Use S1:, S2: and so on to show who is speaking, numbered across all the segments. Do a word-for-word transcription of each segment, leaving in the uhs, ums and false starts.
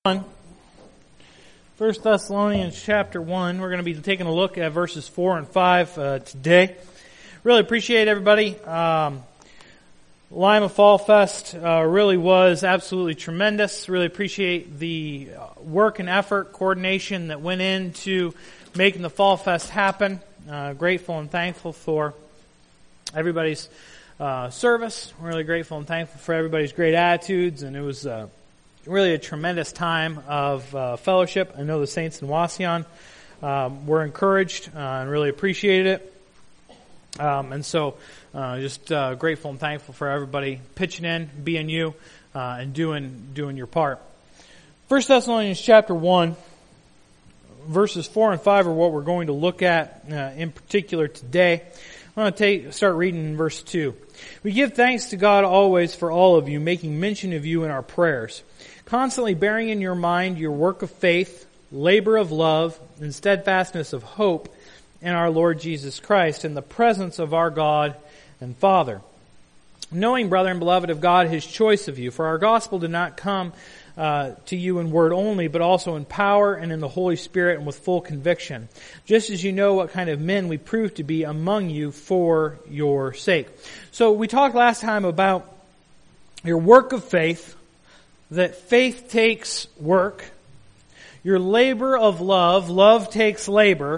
S1: First Thessalonians chapter one. We're going to be taking a look at verses four and five uh, today. Really appreciate everybody. Um, Lima Fall Fest uh, really was absolutely tremendous. Really appreciate the work and effort, coordination that went into making the Fall Fest happen. Uh, grateful and thankful for everybody's uh, service. Really grateful and thankful for everybody's great attitudes, and it was uh, really a tremendous time of uh, fellowship. I know the saints in Wauseon um, were encouraged uh, and really appreciated it. Um, and so uh, just uh, grateful and thankful for everybody pitching in, being you, uh, and doing doing your part. First Thessalonians chapter one, verses four and five are what we're going to look at uh, in particular today. I'm going to take, start reading in verse two. We give thanks to God always for all of you, making mention of you in our prayers, constantly bearing in your mind your work of faith, labor of love, and steadfastness of hope in our Lord Jesus Christ, in the presence of our God and Father. Knowing, brethren, beloved of God, His choice of you, for our gospel did not come uh, to you in word only, but also in power and in the Holy Spirit and with full conviction, just as you know what kind of men we prove to be among you for your sake. So we talked last time about your work of faith, that faith takes work, your labor of love, love takes labor,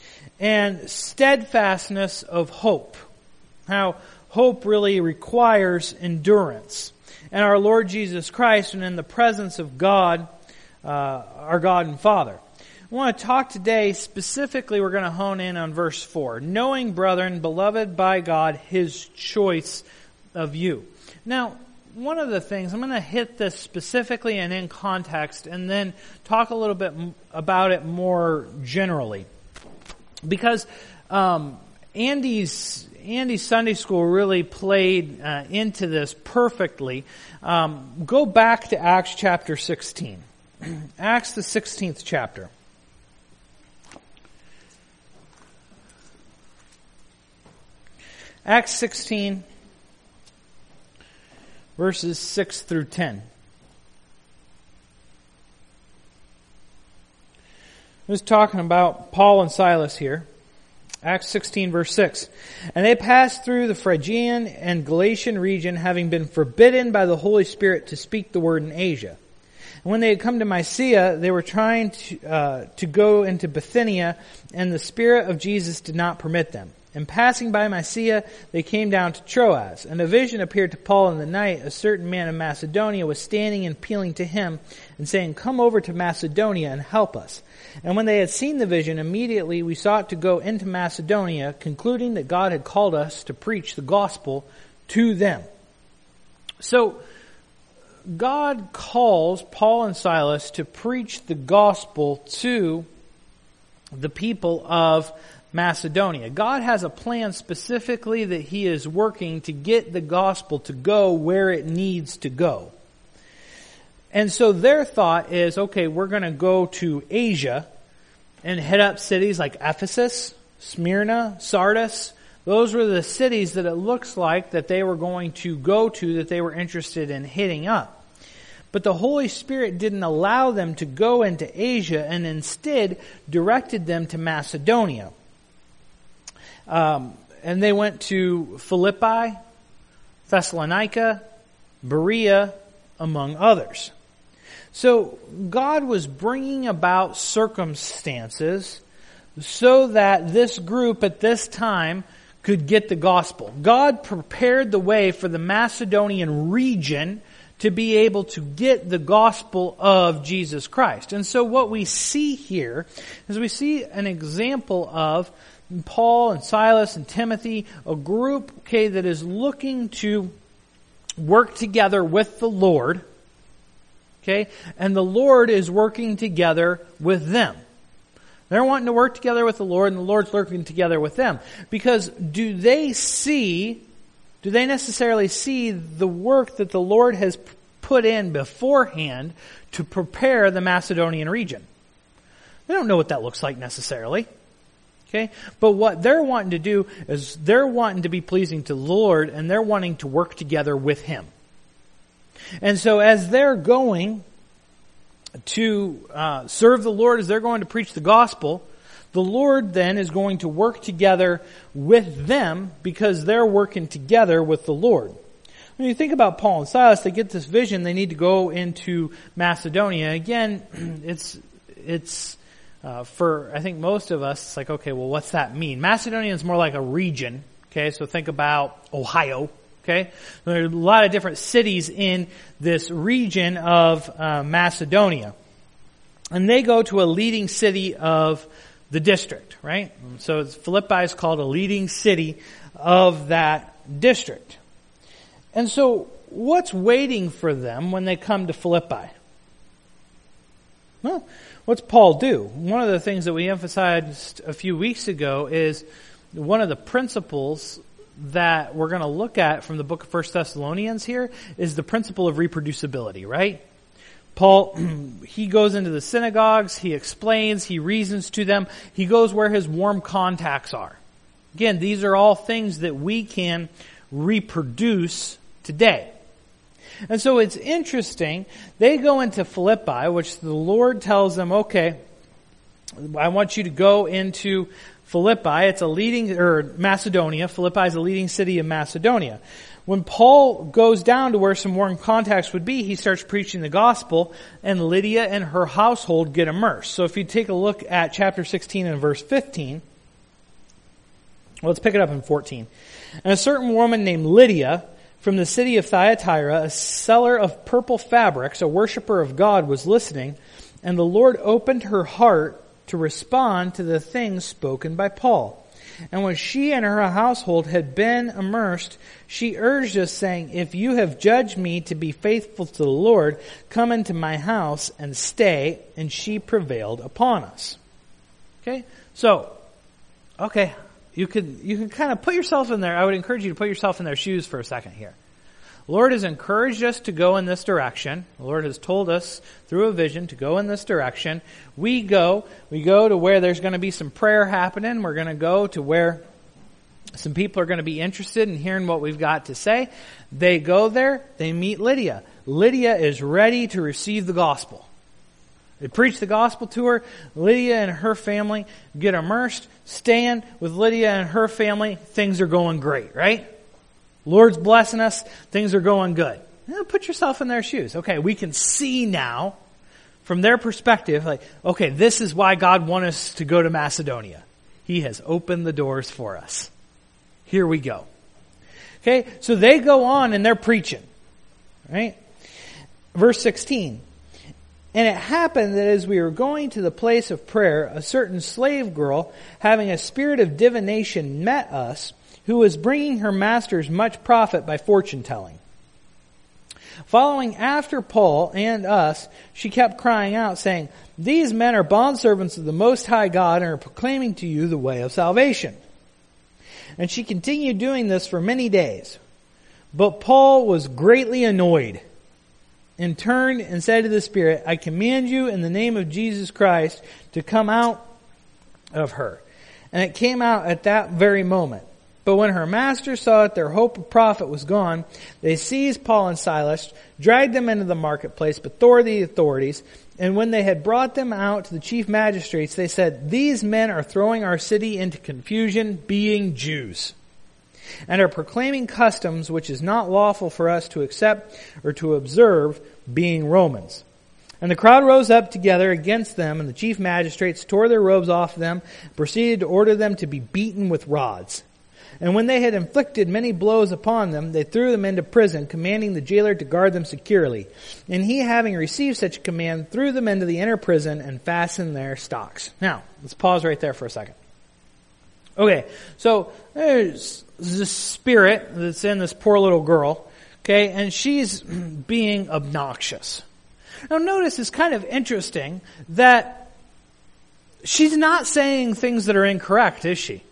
S1: and steadfastness of hope. How hope really requires endurance. And our Lord Jesus Christ, and in the presence of God, uh, our God and Father. I want to talk today, specifically we're going to hone in on verse four. Knowing, brethren, beloved by God, His choice of you. Now, one of the things, I'm going to hit this specifically and in context, and then talk a little bit about it more generally. Because um, Andy's Andy's Sunday school really played uh, into this perfectly. Um, go back to Acts chapter sixteen. Acts the sixteenth chapter. Acts sixteen, verses six through ten. I was talking about Paul and Silas here. Acts sixteen, verse six. And they passed through the Phrygian and Galatian region, having been forbidden by the Holy Spirit to speak the word in Asia. And when they had come to Mysia, they were trying to, uh, to go into Bithynia, and the Spirit of Jesus did not permit them. And passing by Mysia, they came down to Troas. And a vision appeared to Paul in the night. A certain man of Macedonia was standing and appealing to him, and saying, "Come over to Macedonia and help us." And when they had seen the vision, immediately we sought to go into Macedonia, concluding that God had called us to preach the gospel to them. So, God calls Paul and Silas to preach the gospel to the people of Macedonia. God has a plan specifically that He is working to get the gospel to go where it needs to go. And so their thought is, okay, we're going to go to Asia and hit up cities like Ephesus, Smyrna, Sardis. Those were the cities that it looks like that they were going to go to, that they were interested in hitting up. But the Holy Spirit didn't allow them to go into Asia, and instead directed them to Macedonia. Um, and they went to Philippi, Thessalonica, Berea, among others. So God was bringing about circumstances so that this group at this time could get the gospel. God prepared the way for the Macedonian region to be able to get the gospel of Jesus Christ. And so what we see here is we see an example of Paul and Silas and Timothy, a group, okay, that is looking to work together with the Lord, okay, and the Lord is working together with them. They're wanting to work together with the Lord, and the Lord's working together with them. Because do they see, do they necessarily see the work that the Lord has put in beforehand to prepare the Macedonian region? They don't know what that looks like necessarily. Okay? But what they're wanting to do is they're wanting to be pleasing to the Lord, and they're wanting to work together with Him. And so as they're going to uh, serve the Lord as they're going to preach the gospel, the Lord then is going to work together with them because they're working together with the Lord. When you think about Paul and Silas, they get this vision, they need to go into Macedonia. Again, it's, it's, uh, for, I think most of us, it's like, okay, well, what's that mean? Macedonia is more like a region, okay? So think about Ohio, okay? There are a lot of different cities in this region of uh, Macedonia. And they go to a leading city of the district, right? So it's, Philippi is called a leading city of that district. And so what's waiting for them when they come to Philippi? Well, what's Paul do? One of the things that we emphasized a few weeks ago is one of the principles that we're going to look at from the book of First Thessalonians here is the principle of reproducibility, right? Paul, he goes into the synagogues, he explains, he reasons to them, he goes where his warm contacts are. Again, these are all things that we can reproduce today. And so it's interesting, they go into Philippi, which the Lord tells them, okay, I want you to go into Philippi. It's a leading, or Macedonia. Philippi is a leading city in Macedonia. When Paul goes down to where some warm contacts would be, he starts preaching the gospel, and Lydia and her household get immersed. So if you take a look at chapter sixteen and verse fifteen, well, let's pick it up in fourteen. And a certain woman named Lydia from the city of Thyatira, a seller of purple fabrics, a worshiper of God, was listening, and the Lord opened her heart to respond to the things spoken by Paul. And when she and her household had been immersed, she urged us, saying, if you have judged me to be faithful to the Lord, come into my house and stay. And she prevailed upon us. Okay? So, okay, you could, you can kind of put yourself in there. I would encourage you to put yourself in their shoes for a second here. The Lord has encouraged us to go in this direction. The Lord has told us through a vision to go in this direction. We go, we go to where there's going to be some prayer happening. We're going to go to where some people are going to be interested in hearing what we've got to say. They go there, they meet Lydia. Lydia is ready to receive the gospel. They preach the gospel to her. Lydia and her family get immersed, stand with Lydia and her family. Things are going great, right? Lord's blessing us. Things are going good. Now put yourself in their shoes. Okay, we can see now from their perspective, like, okay, this is why God wants us to go to Macedonia. He has opened the doors for us. Here we go. Okay, so they go on and they're preaching. Right? Verse sixteen. And it happened that as we were going to the place of prayer, a certain slave girl, having a spirit of divination, met us, who was bringing her masters much profit by fortune-telling. Following after Paul and us, she kept crying out, saying, these men are bondservants of the Most High God and are proclaiming to you the way of salvation. And she continued doing this for many days. But Paul was greatly annoyed and turned and said to the Spirit, I command you in the name of Jesus Christ to come out of her. And it came out at that very moment. But when her masters saw that their hope of profit was gone, they seized Paul and Silas, dragged them into the marketplace before the authorities, and when they had brought them out to the chief magistrates, they said, these men are throwing our city into confusion, being Jews, and are proclaiming customs which is not lawful for us to accept or to observe, being Romans. And the crowd rose up together against them, and the chief magistrates tore their robes off them, and proceeded to order them to be beaten with rods. And when they had inflicted many blows upon them, they threw them into prison, commanding the jailer to guard them securely. And he, having received such a command, threw them into the inner prison and fastened their stocks. Now, let's pause right there for a second. Okay, so there's this spirit that's in this poor little girl, okay, and she's being obnoxious. Now notice it's kind of interesting that she's not saying things that are incorrect, is she?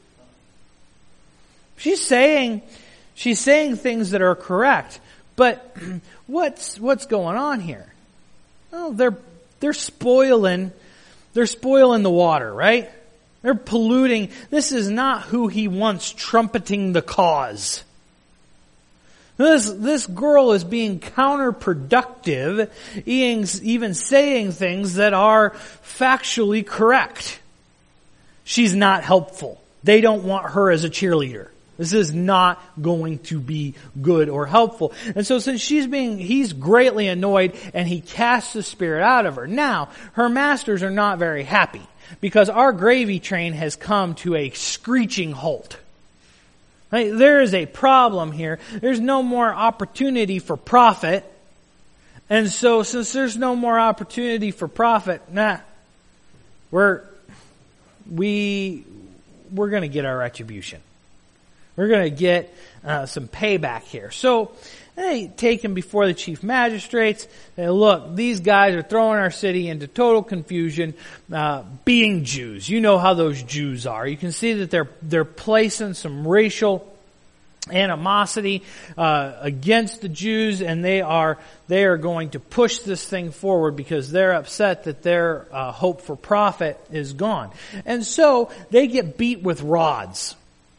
S1: She's saying, she's saying things that are correct, but what's, what's going on here? Well, they're, they're spoiling, they're spoiling the water, right? They're polluting. This is not who he wants trumpeting the cause. This, this girl is being counterproductive, even saying things that are factually correct. She's not helpful. They don't want her as a cheerleader. This is not going to be good or helpful. And so since she's being, he's greatly annoyed and he casts the spirit out of her. Now, her masters are not very happy because our gravy train has come to a screeching halt. Right? There is a problem here. There's no more opportunity for profit. And so since there's no more opportunity for profit, nah, we're, we, we're going to get our retribution. We're going to get uh, some payback here. So they take him before the chief magistrates. They look, these guys are throwing our city into total confusion, uh, being Jews. You know how those Jews are. You can see that they're they're placing some racial animosity uh, against the Jews, and they are they are going to push this thing forward because they're upset that their uh, hope for profit is gone. And so they get beat with rods.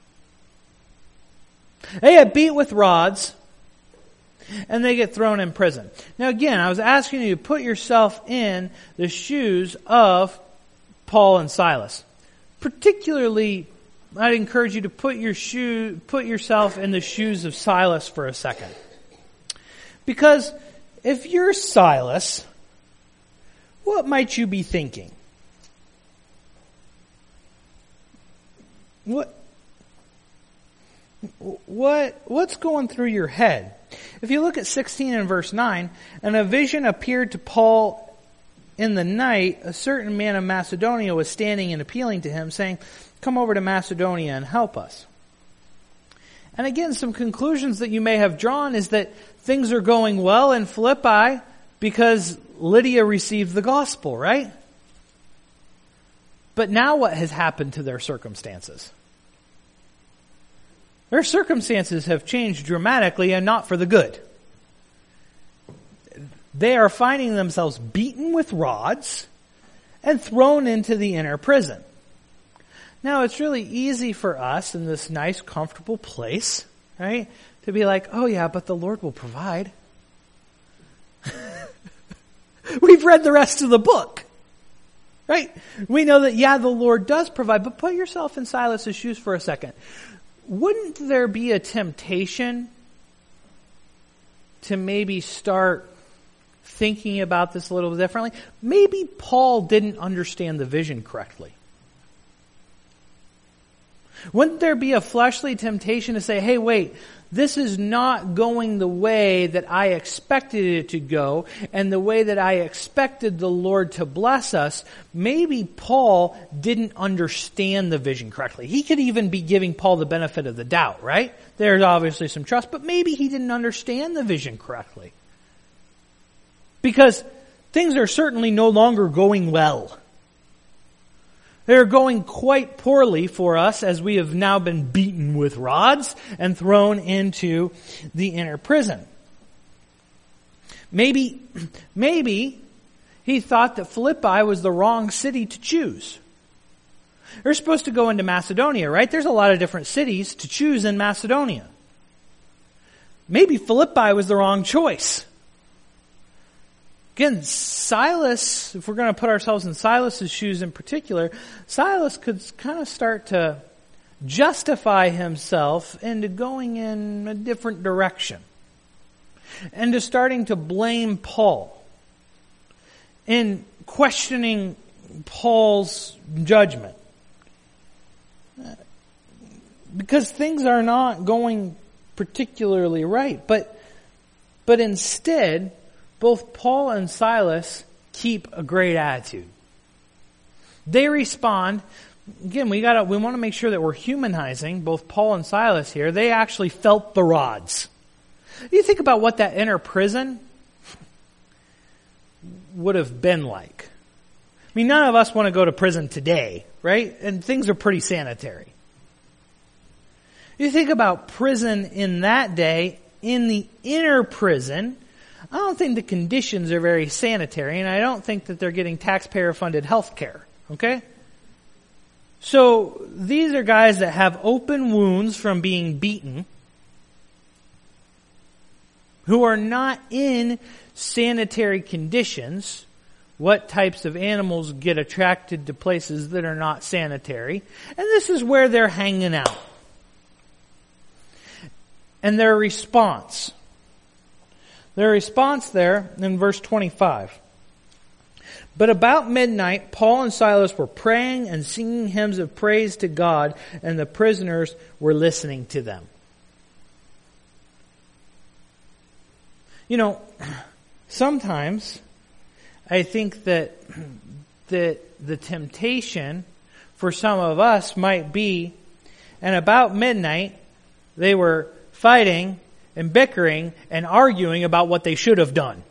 S1: They get beat with rods, and they get thrown in prison. Now again, I was asking you to put yourself in the shoes of Paul and Silas. Particularly, I'd encourage you to put your shoe, put yourself in the shoes of Silas for a second. Because if you're Silas, what might you be thinking? What? What, what's going through your head? If you look at sixteen and verse nine, and a vision appeared to Paul in the night, a certain man of Macedonia was standing and appealing to him, saying, "Come over to Macedonia and help us." And again, some conclusions that you may have drawn is that things are going well in Philippi because Lydia received the gospel, right? But now what has happened to their circumstances? Their circumstances have changed dramatically and not for the good. They are finding themselves beaten with rods and thrown into the inner prison. Now, it's really easy for us in this nice, comfortable place, right, to be like, oh yeah, but the Lord will provide. We've read the rest of the book, right? We know that, yeah, the Lord does provide, but put yourself in Silas's shoes for a second. Wouldn't there be a temptation to maybe start thinking about this a little differently? Maybe Paul didn't understand the vision correctly. Wouldn't there be a fleshly temptation to say, hey, wait, this is not going the way that I expected it to go and the way that I expected the Lord to bless us? Maybe Paul didn't understand the vision correctly. He could even be giving Paul the benefit of the doubt, right? There's obviously some trust, but maybe he didn't understand the vision correctly. Because things are certainly no longer going well. They're going quite poorly for us as we have now been beaten with rods and thrown into the inner prison. Maybe, maybe he thought that Philippi was the wrong city to choose. They're supposed to go into Macedonia, right? There's a lot of different cities to choose in Macedonia. Maybe Philippi was the wrong choice. Again, Silas, if we're going to put ourselves in Silas's shoes in particular, Silas could kind of start to justify himself into going in a different direction. And to starting to blame Paul. In questioning Paul's judgment. Because things are not going particularly right. But, but instead, both Paul and Silas keep a great attitude. They respond. Again, we gotta, we want to make sure that we're humanizing both Paul and Silas here. They actually felt the rods. You think about what that inner prison would have been like. I mean, none of us want to go to prison today, right? And things are pretty sanitary. You think about prison in that day, in the inner prison, I don't think the conditions are very sanitary, and I don't think that they're getting taxpayer-funded health care, okay? So these are guys that have open wounds from being beaten. who are not in sanitary conditions. What types of animals get attracted to places that are not sanitary? And this is where they're hanging out. And their response. Their response there in verse twenty-five. But about midnight, Paul and Silas were praying and singing hymns of praise to God, and the prisoners were listening to them. You know, sometimes I think that that the temptation for some of us might be, and about midnight, they were fighting and bickering and arguing about what they should have done.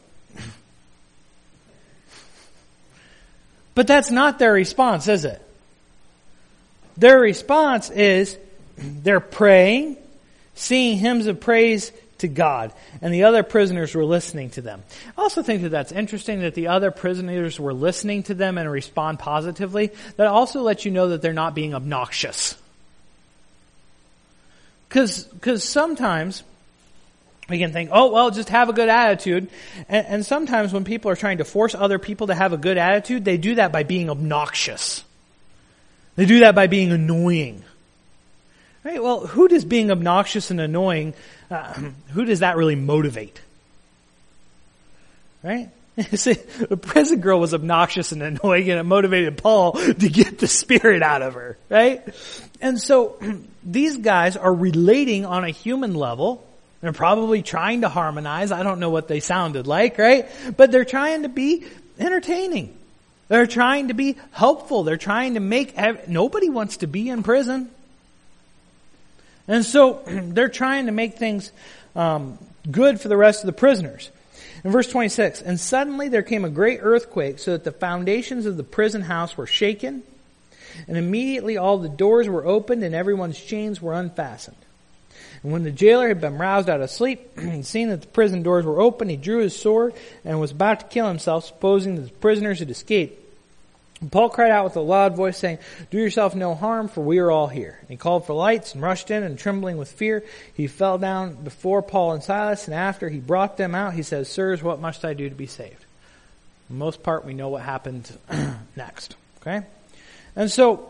S1: But that's not their response, is it? Their response is they're praying, singing hymns of praise to God, and the other prisoners were listening to them. I also think that that's interesting that the other prisoners were listening to them and respond positively. That also lets you know that they're not being obnoxious. Because because sometimes we can think, oh, well, just have a good attitude. And, and sometimes when people are trying to force other people to have a good attitude, they do that by being obnoxious. They do that by being annoying. Right? Well, who does being obnoxious and annoying, uh, who does that really motivate? Right? See, the prison girl was obnoxious and annoying, and it motivated Paul to get the spirit out of her. Right? And so these guys are relating on a human level. They're probably trying to harmonize. I don't know what they sounded like, right? But they're trying to be entertaining. They're trying to be helpful. They're trying to make... Nobody wants to be in prison. And so they're trying to make things um, good for the rest of the prisoners. In verse twenty-six, and suddenly there came a great earthquake so that the foundations of the prison house were shaken, and immediately all the doors were opened and everyone's chains were unfastened. And when the jailer had been roused out of sleep and seen that the prison doors were open, he drew his sword and was about to kill himself, supposing that the prisoners had escaped. And Paul cried out with a loud voice, saying, "Do yourself no harm, for we are all here." And he called for lights and rushed in, and trembling with fear, he fell down before Paul and Silas. And after he brought them out, he says, "Sirs, what must I do to be saved?" For the most part, we know what happened next. Okay? And so,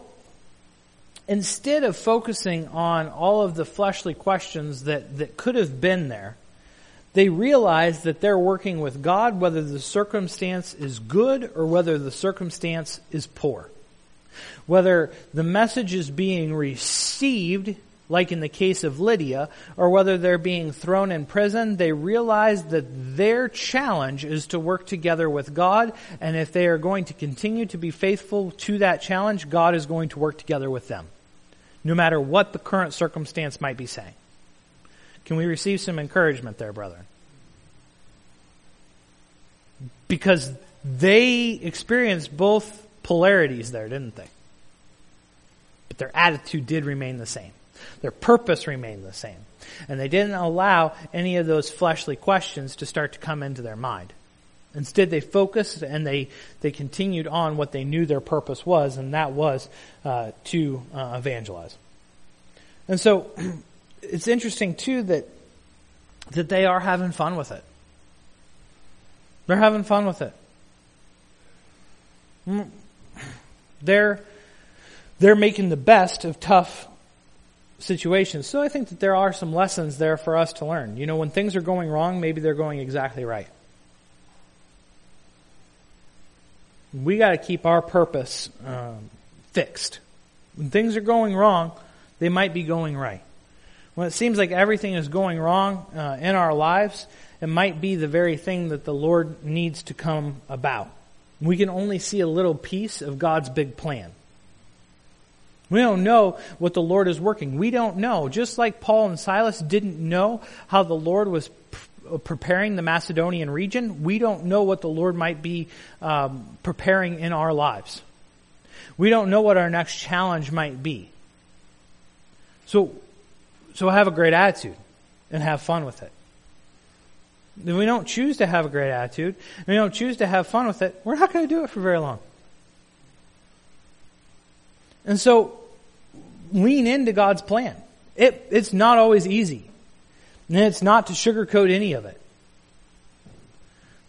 S1: instead of focusing on all of the fleshly questions that, that could have been there, they realize that they're working with God, whether the circumstance is good or whether the circumstance is poor. Whether the message is being received, like in the case of Lydia, or whether they're being thrown in prison, they realize that their challenge is to work together with God, and if they are going to continue to be faithful to that challenge, God is going to work together with them, no matter what the current circumstance might be saying. Can we receive some encouragement there, brethren? Because they experienced both polarities there, didn't they? But their attitude did remain the same. Their purpose remained the same. And they didn't allow any of those fleshly questions to start to come into their mind. Instead, they focused and they, they continued on what they knew their purpose was, and that was uh, to uh, evangelize. And so, it's interesting, too, that that they are having fun with it. They're having fun with it. They're, they're making the best of tough situations. So I think that there are some lessons there for us to learn. You know, when things are going wrong, maybe they're going exactly right. We got to keep our purpose um, fixed. When things are going wrong, they might be going right. When it seems like everything is going wrong uh, in our lives, it might be the very thing that the Lord needs to come about. We can only see a little piece of God's big plan. We don't know what the Lord is working. We don't know. Just like Paul and Silas didn't know how the Lord was p- preparing the Macedonian region, we don't know what the Lord might be um, preparing in our lives. We don't know what our next challenge might be. So, so have a great attitude and have fun with it. If we don't choose to have a great attitude, and we don't choose to have fun with it, we're not going to do it for very long. And so, lean into God's plan. It, it's not always easy. And it's not to sugarcoat any of it.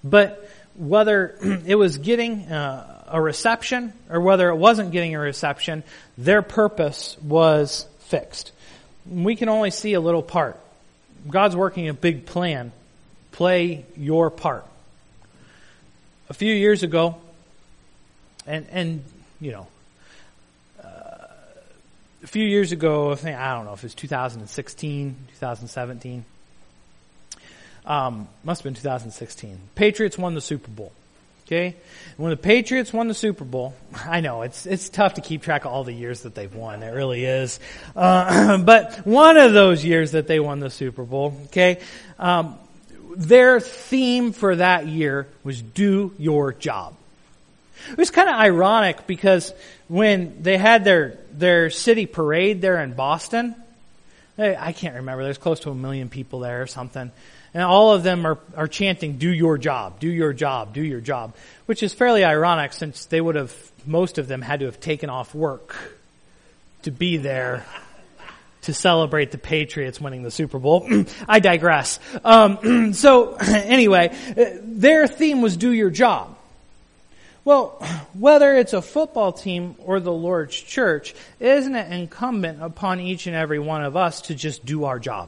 S1: But whether it was getting uh, a reception or whether it wasn't getting a reception, their purpose was fixed. We can only see a little part. God's working a big plan. Play your part. A few years ago, and, and you know, uh, a few years ago, I think, I don't know if it was two thousand sixteen, two thousand seventeen, um, must have been two thousand sixteen. Patriots won the Super Bowl. Okay? When the Patriots won the Super Bowl, I know, it's it's tough to keep track of all the years that they've won. It really is. Uh, but one of those years that they won the Super Bowl, okay, um, their theme for that year was do your job. It was kind of ironic because when they had their, their city parade there in Boston, they, I can't remember, there's close to a million people there or something. And all of them are, are chanting, do your job, do your job, do your job. Which is fairly ironic since they would have, most of them had to have taken off work to be there to celebrate the Patriots winning the Super Bowl. I digress. Um, so anyway, their theme was do your job. Well, whether it's a football team or the Lord's church, isn't it incumbent upon each and every one of us to just do our job?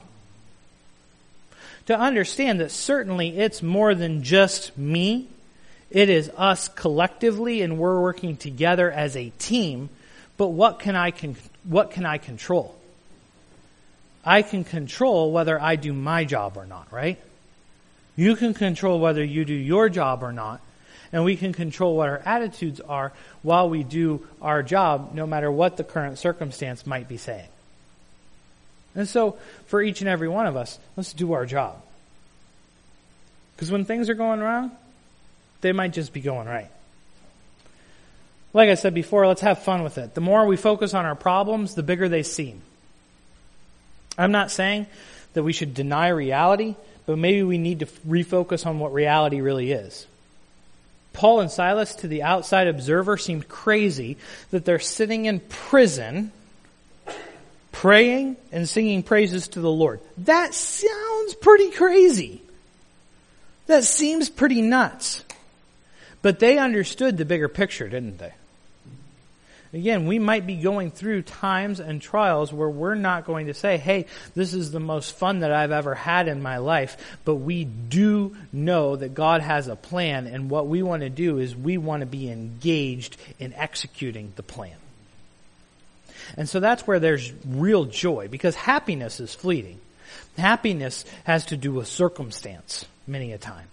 S1: To understand that certainly it's more than just me. It is us collectively, and we're working together as a team. But what can I con- what can I control? I can control whether I do my job or not, right? You can control whether you do your job or not. And we can control what our attitudes are while we do our job, no matter what the current circumstance might be saying. And so, for each and every one of us, let's do our job. Because when things are going wrong, they might just be going right. Like I said before, let's have fun with it. The more we focus on our problems, the bigger they seem. I'm not saying that we should deny reality, but maybe we need to refocus on what reality really is. Paul and Silas, to the outside observer, seemed crazy that they're sitting in prison praying and singing praises to the Lord. That sounds pretty crazy. That seems pretty nuts. But they understood the bigger picture, didn't they? Again, we might be going through times and trials where we're not going to say, hey, this is the most fun that I've ever had in my life. But we do know that God has a plan, and what we want to do is we want to be engaged in executing the plan. And so that's where there's real joy, because happiness is fleeting. Happiness has to do with circumstance many a time.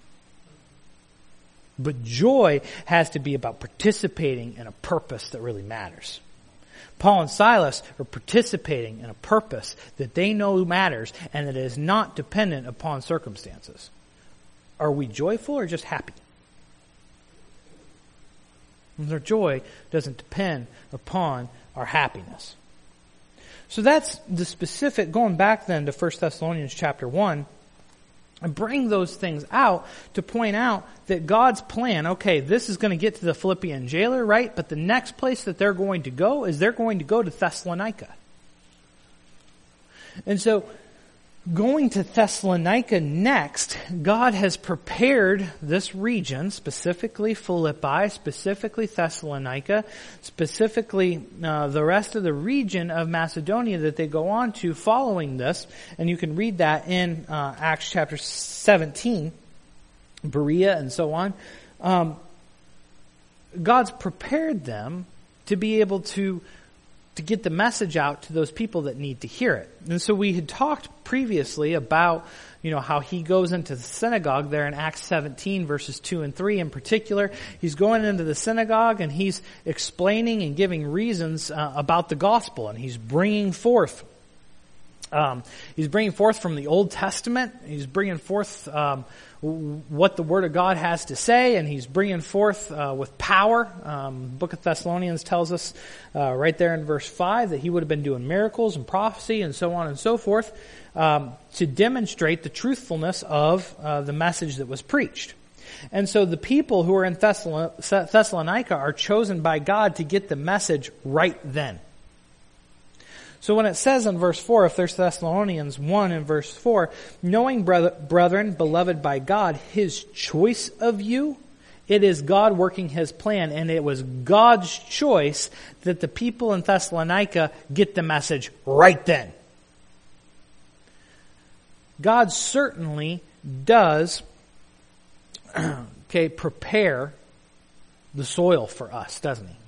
S1: But joy has to be about participating in a purpose that really matters. Paul and Silas are participating in a purpose that they know matters and that is not dependent upon circumstances. Are we joyful or just happy? Their joy doesn't depend upon our happiness. So that's the specific, going back then to First Thessalonians chapter one, and bring those things out to point out that God's plan, okay, this is going to get to the Philippian jailer, right? But the next place that they're going to go is they're going to go to Thessalonica. And so, going to Thessalonica next, God has prepared this region, specifically Philippi, specifically Thessalonica, specifically uh, the rest of the region of Macedonia that they go on to following this. And you can read that in uh, Acts chapter seventeen, Berea and so on. Um, God's prepared them to be able to to get the message out to those people that need to hear it. And so we had talked previously about, you know, how he goes into the synagogue there in Acts seventeen, verses two and three in particular. He's going into the synagogue and he's explaining and giving reasons uh, about the gospel, and he's bringing forth Um, he's bringing forth from the Old Testament. He's bringing forth um, what the Word of God has to say, and he's bringing forth uh, with power. Um, Book of Thessalonians tells us uh, right there in verse five that he would have been doing miracles and prophecy and so on and so forth um, to demonstrate the truthfulness of uh, the message that was preached. And so the people who are in Thessalon- Thessalonica are chosen by God to get the message right then. So when it says in verse four, if there's Thessalonians one in verse four, knowing, brethren, beloved by God, His choice of you, it is God working His plan, and it was God's choice that the people in Thessalonica get the message right then. God certainly does, okay, prepare the soil for us, doesn't He?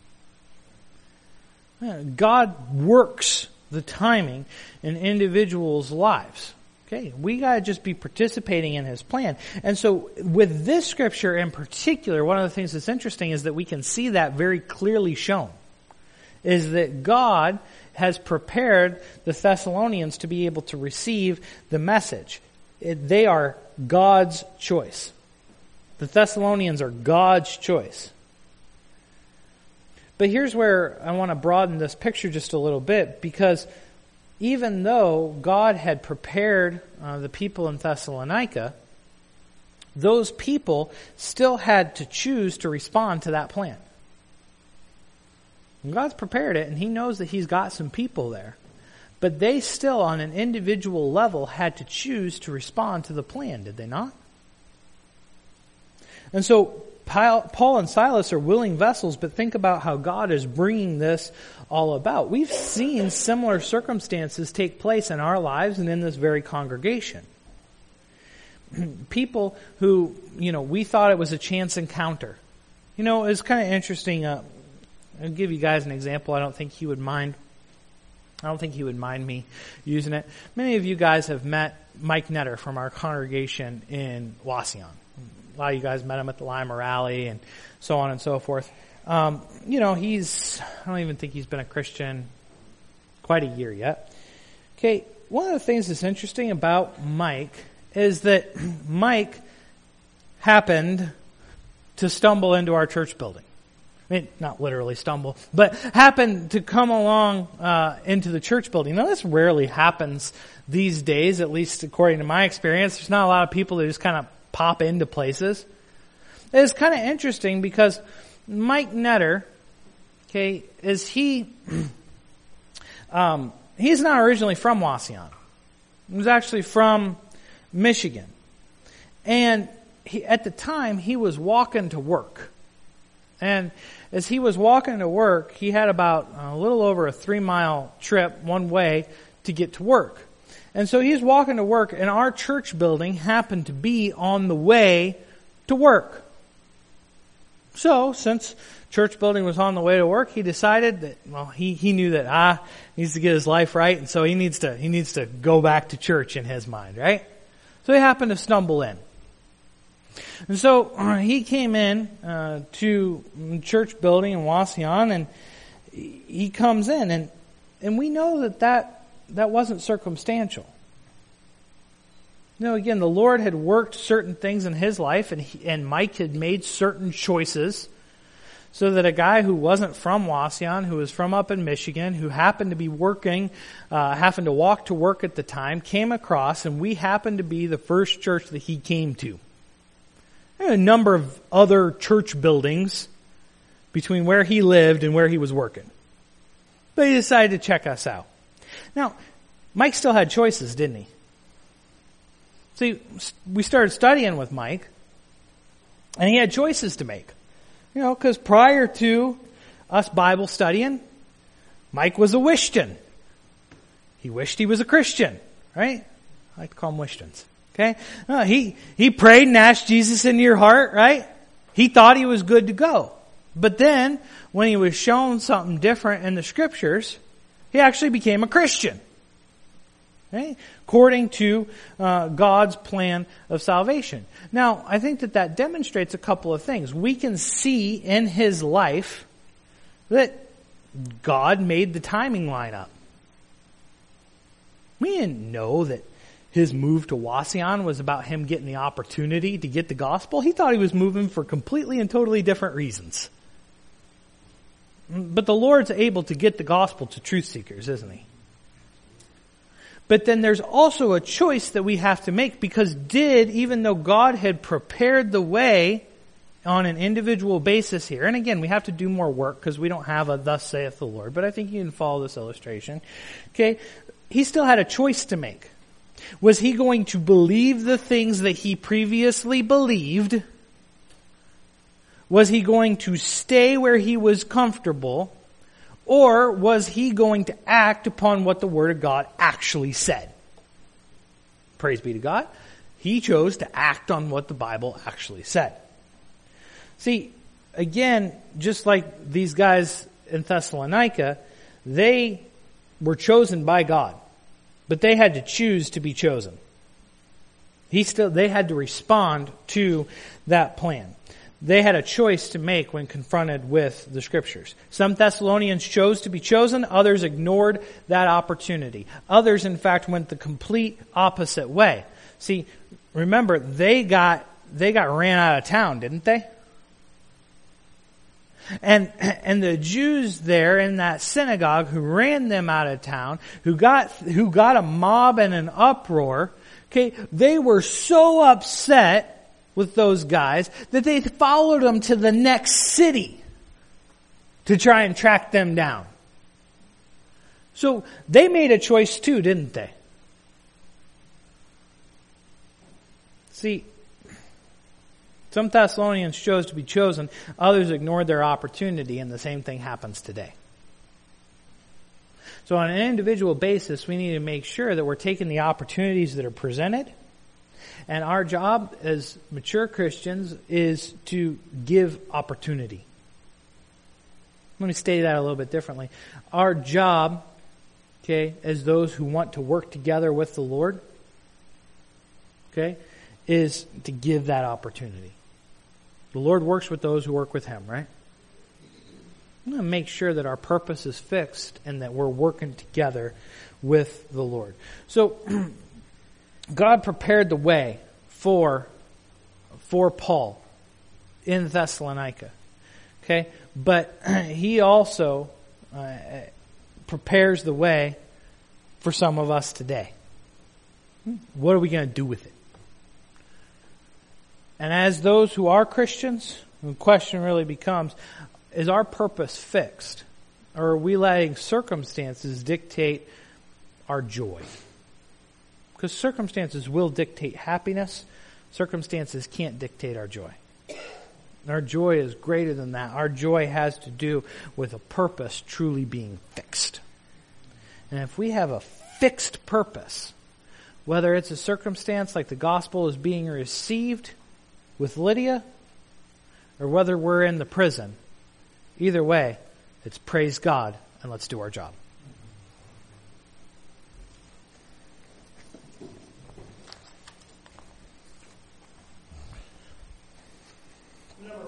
S1: God works the timing in individuals' lives. Okay, we got to just be participating in His plan. And so with this scripture in particular, one of the things that's interesting is that we can see that very clearly shown. Is that God has prepared the Thessalonians to be able to receive the message. It, they are God's choice. The Thessalonians are God's choice. But here's where I want to broaden this picture just a little bit, because even though God had prepared uh, the people in Thessalonica, those people still had to choose to respond to that plan. And God's prepared it, and He knows that He's got some people there. But they still, on an individual level, had to choose to respond to the plan, did they not? And so Paul and Silas are willing vessels, but think about how God is bringing this all about. We've seen similar circumstances take place in our lives and in this very congregation. People who, you know, we thought it was a chance encounter. You know, it's kind of interesting. Uh, I'll give you guys an example. I don't think he would mind. I don't think he would mind me using it. Many of you guys have met Mike Netter from our congregation in Wauseon. A lot of you guys met him at the Lima Rally and so on and so forth. Um, you know, he's, I don't even think he's been a Christian quite a year yet. Okay, one of the things that's interesting about Mike is that Mike happened to stumble into our church building. I mean, not literally stumble, but happened to come along uh, into the church building. Now, this rarely happens these days, at least according to my experience. There's not a lot of people that just kind of pop into places. It's kind of interesting because Mike Netter, okay, is he, um, he's not originally from Wauseon. He was actually from Michigan. And he, at the time, he was walking to work. And as he was walking to work, he had about a little over a three mile trip one way to get to work. And so he's walking to work, and our church building happened to be on the way to work. So, since church building was on the way to work, he decided that, well, he, he knew that, ah, he needs to get his life right, and so he needs to, he needs to go back to church in his mind, right? So he happened to stumble in. And so uh, he came in uh, to church building in Wauseon, and he comes in, and, and we know that that That wasn't circumstantial. You know, again, the Lord had worked certain things in his life, and he, and Mike had made certain choices so that a guy who wasn't from Wauseon, who was from up in Michigan, who happened to be working, uh, happened to walk to work at the time, came across, and we happened to be the first church that he came to. There were a number of other church buildings between where he lived and where he was working. But he decided to check us out. Now, Mike still had choices, didn't he? See, we started studying with Mike, and he had choices to make. You know, because prior to us Bible studying, Mike was a Wishton. He wished he was a Christian, right? I like to call them Wishtons. Okay? Uh, he, he prayed and asked Jesus into your heart, right? He thought he was good to go. But then, when he was shown something different in the Scriptures, he actually became a Christian. Okay? According to uh, God's plan of salvation. Now, I think that that demonstrates a couple of things. We can see in his life that God made the timing line up. We didn't know that his move to Wauseon was about him getting the opportunity to get the gospel. He thought he was moving for completely and totally different reasons. But the Lord's able to get the gospel to truth seekers, isn't he? But then there's also a choice that we have to make, because did, even though God had prepared the way on an individual basis here, and again, we have to do more work because we don't have a thus saith the Lord, but I think you can follow this illustration. Okay, he still had a choice to make. Was he going to believe the things that he previously believed? Was he going to stay where he was comfortable? Or was he going to act upon what the Word of God actually said? Praise be to God. He chose to act on what the Bible actually said. See, again, just like these guys in Thessalonica, they were chosen by God, but they had to choose to be chosen. He still, they had to respond to that plan. They had a choice to make when confronted with the Scriptures. Some Thessalonians chose to be chosen. Others ignored that opportunity. Others, in fact, went the complete opposite way. See, remember, they got, they got ran out of town, didn't they? And, and the Jews there in that synagogue who ran them out of town, who got, who got a mob and an uproar, okay, they were so upset with those guys that they followed them to the next city to try and track them down. So they made a choice too, didn't they? See, some Thessalonians chose to be chosen, others ignored their opportunity, and the same thing happens today. So on an individual basis, we need to make sure that we're taking the opportunities that are presented. And our job as mature Christians is to give opportunity. Let me state that a little bit differently. Our job, okay, as those who want to work together with the Lord, okay, is to give that opportunity. The Lord works with those who work with Him, right? I'm going to make sure that our purpose is fixed and that we're working together with the Lord. So, God prepared the way for, for Paul in Thessalonica. Okay? But He also uh, prepares the way for some of us today. What are we going to do with it? And as those who are Christians, the question really becomes, is our purpose fixed? Or are we letting circumstances dictate our joy? Because circumstances will dictate happiness. Circumstances can't dictate our joy. Our joy is greater than that. Our joy has to do with a purpose truly being fixed. And if we have a fixed purpose, whether it's a circumstance like the gospel is being received with Lydia, or whether we're in the prison, either way, it's praise God and let's do our job.